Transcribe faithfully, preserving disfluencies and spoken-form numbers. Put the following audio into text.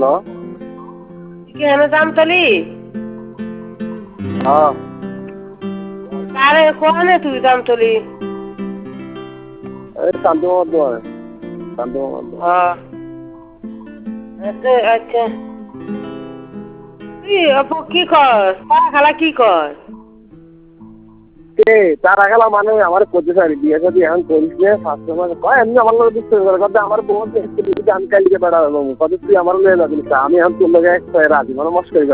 hello কেন জামতলি হ্যাঁ আরে কোনে তুই জামতলি এই শান্ত মোহাম্মদ শান্ত মোহাম্মদ হ্যাঁ আচ্ছা আচ্ছা তুই আপু কি কর তারা খালা কি কর কে তারা খেলা মানে আমার করতে চাই বিয়ে যদি এখন করিস নে ফার্স্ট সময় কয় এমনি আমার লোক দিচ্ছে কথা আমার বোন আমি কালকে বেড়া কত তুই আমার লোক যাবি আমি এখন তোর লোক এক রাজি মানে মস্করি